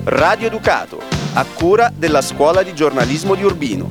Radio Ducato, a cura della Scuola di Giornalismo di Urbino.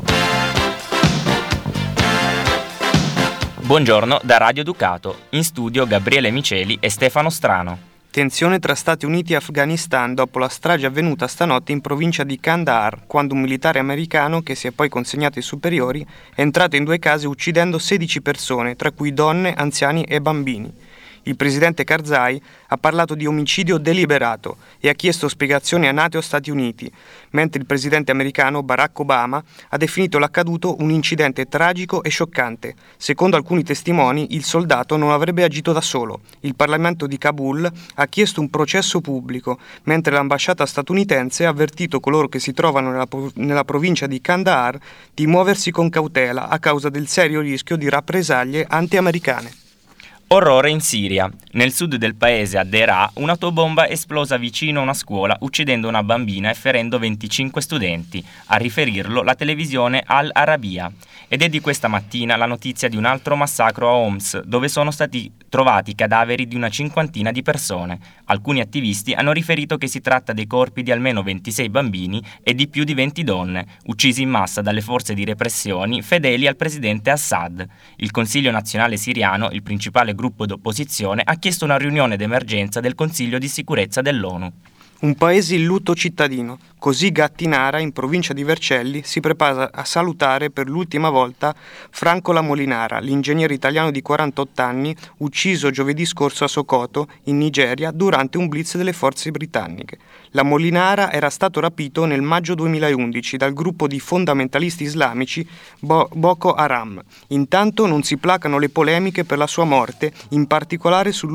Buongiorno da Radio Ducato, in studio Gabriele Miceli e Stefano Strano. Tensione tra Stati Uniti e Afghanistan dopo la strage avvenuta stanotte in provincia di Kandahar, quando un militare americano, che si è poi consegnato ai superiori, è entrato in 2 case uccidendo 16 persone, tra cui donne, anziani e bambini. Il presidente Karzai ha parlato di omicidio deliberato e ha chiesto spiegazioni a NATO e Stati Uniti, mentre il presidente americano Barack Obama ha definito l'accaduto un incidente tragico e scioccante. Secondo alcuni testimoni, il soldato non avrebbe agito da solo. Il Parlamento di Kabul ha chiesto un processo pubblico, mentre l'ambasciata statunitense ha avvertito coloro che si trovano nella provincia di Kandahar di muoversi con cautela a causa del serio rischio di rappresaglie anti-americane. Orrore in Siria. Nel sud del paese, a Deraa, un'autobomba esplosa vicino a una scuola, uccidendo una bambina e ferendo 25 studenti. A riferirlo la televisione Al Arabiya. Ed è di questa mattina la notizia di un altro massacro a Homs, dove sono stati trovati i cadaveri di una 50 di persone. Alcuni attivisti hanno riferito che si tratta dei corpi di almeno 26 bambini e di più di 20 donne, uccisi in massa dalle forze di repressione fedeli al presidente Assad. Il Consiglio nazionale siriano, il principale gruppo d'opposizione, ha chiesto una riunione d'emergenza del Consiglio di sicurezza dell'ONU. Un paese in lutto cittadino. Così Gattinara, in provincia di Vercelli, si prepara a salutare per l'ultima volta Franco La Molinara, l'ingegnere italiano di 48 anni, ucciso giovedì scorso a Sokoto, in Nigeria, durante un blitz delle forze britanniche. La Molinara era stato rapito nel maggio 2011 dal gruppo di fondamentalisti islamici Boko Haram. Intanto non si placano le polemiche per la sua morte, in particolare sul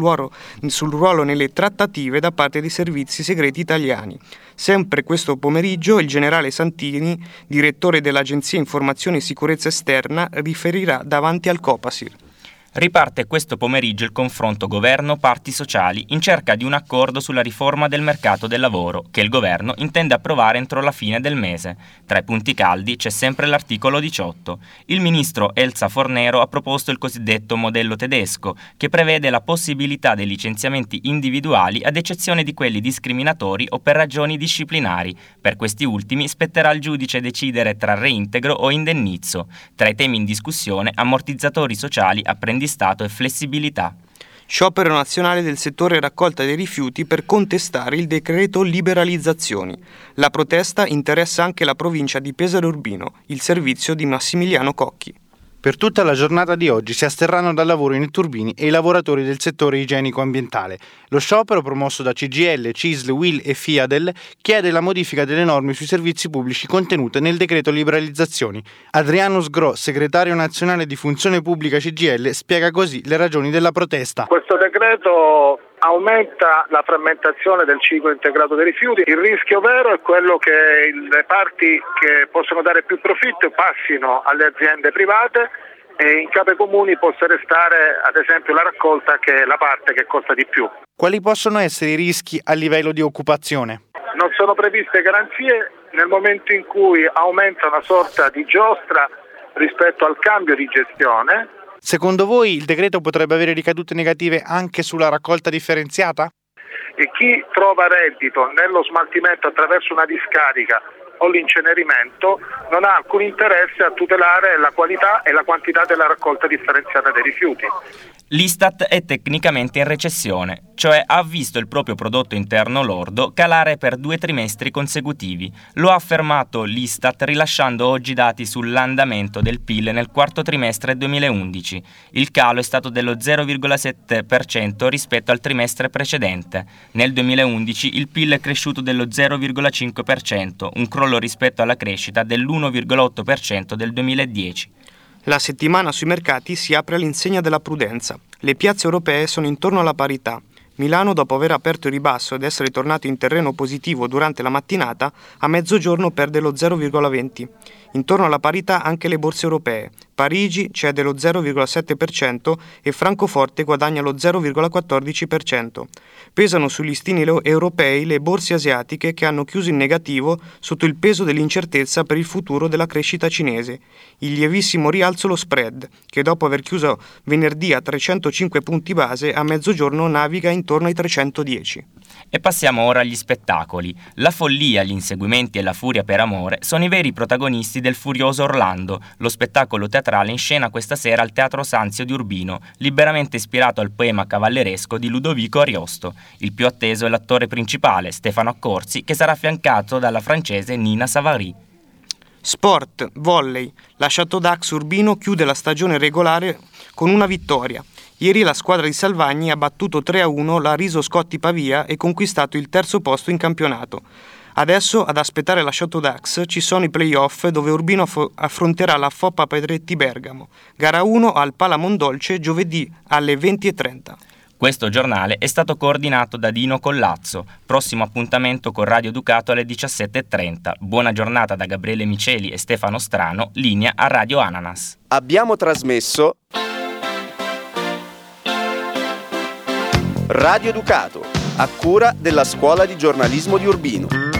ruolo nelle trattative da parte dei servizi segreti italiani. Sempre questo pomeriggio il generale Santini, direttore dell'Agenzia Informazione e Sicurezza Esterna, riferirà davanti al Copasir. Riparte questo pomeriggio il confronto governo-parti sociali in cerca di un accordo sulla riforma del mercato del lavoro che il governo intende approvare entro la fine del mese. Tra i punti caldi c'è sempre l'articolo 18. Il ministro Elsa Fornero ha proposto il cosiddetto modello tedesco, che prevede la possibilità dei licenziamenti individuali ad eccezione di quelli discriminatori o per ragioni disciplinari. Per questi ultimi spetterà al giudice decidere tra reintegro o indennizzo. Tra i temi in discussione, ammortizzatori sociali, apprendistato e flessibilità. Sciopero nazionale del settore raccolta dei rifiuti per contestare il decreto liberalizzazioni. La protesta interessa anche la provincia di Pesaro Urbino, il servizio di Massimiliano Cocchi. Per tutta la giornata di oggi si asterranno dal lavoro i netturbini e i lavoratori del settore igienico-ambientale. Lo sciopero, promosso da CGIL, CISL, UIL e FIADEL, chiede la modifica delle norme sui servizi pubblici contenute nel decreto liberalizzazioni. Adriano Sgro, segretario nazionale di Funzione Pubblica CGIL, spiega così le ragioni della protesta. Questo decreto aumenta la frammentazione del ciclo integrato dei rifiuti. Il rischio vero è quello che le parti che possono dare più profitto passino alle aziende private e in capo ai comuni possa restare ad esempio la raccolta, che è la parte che costa di più. Quali possono essere i rischi a livello di occupazione? Non sono previste garanzie nel momento in cui aumenta una sorta di giostra rispetto al cambio di gestione. Secondo voi il decreto potrebbe avere ricadute negative anche sulla raccolta differenziata? E chi trova reddito nello smaltimento attraverso una discarica o l'incenerimento non ha alcun interesse a tutelare la qualità e la quantità della raccolta differenziata dei rifiuti. L'Istat è tecnicamente in recessione, cioè ha visto il proprio prodotto interno lordo calare per 2 trimestri consecutivi. Lo ha affermato l'Istat rilasciando oggi dati sull'andamento del PIL nel quarto trimestre 2011. Il calo è stato dello 0,7% rispetto al trimestre precedente. Nel 2011 il PIL è cresciuto dello 0,5%, un crollo rispetto alla crescita dell'1,8% del 2010. La settimana sui mercati si apre all'insegna della prudenza. Le piazze europee sono intorno alla parità. Milano, dopo aver aperto il ribasso ed essere tornato in terreno positivo durante la mattinata, a mezzogiorno perde lo 0,20. Intorno alla parità anche le borse europee. Parigi cede lo 0,7% e Francoforte guadagna lo 0,14%. Pesano sui listini europei le borse asiatiche che hanno chiuso in negativo sotto il peso dell'incertezza per il futuro della crescita cinese. Il lievissimo rialzo lo spread, che dopo aver chiuso venerdì a 305 punti base, a mezzogiorno naviga intorno ai 310. E passiamo ora agli spettacoli. La follia, gli inseguimenti e la furia per amore sono i veri protagonisti del Furioso Orlando, lo spettacolo teatrale in scena questa sera al Teatro Sanzio di Urbino, liberamente ispirato al poema cavalleresco di Ludovico Ariosto. Il più atteso è l'attore principale, Stefano Accorsi, che sarà affiancato dalla francese Nina Savary. Sport, volley. La Chateau Dax Urbino chiude la stagione regolare con una vittoria. Ieri la squadra di Salvagni ha battuto 3-1 la Riso Scotti Pavia e conquistato il terzo posto in campionato. Adesso ad aspettare la Chateau Dax ci sono i play-off dove Urbino affronterà la Foppa Pedretti Bergamo. Gara 1 al Pala Mondolce giovedì alle 20:30. Questo giornale è stato coordinato da Dino Collazzo. Prossimo appuntamento con Radio Ducato alle 17:30. Buona giornata da Gabriele Miceli e Stefano Strano, linea a Radio Ananas. Abbiamo trasmesso Radio Ducato, a cura della Scuola di Giornalismo di Urbino.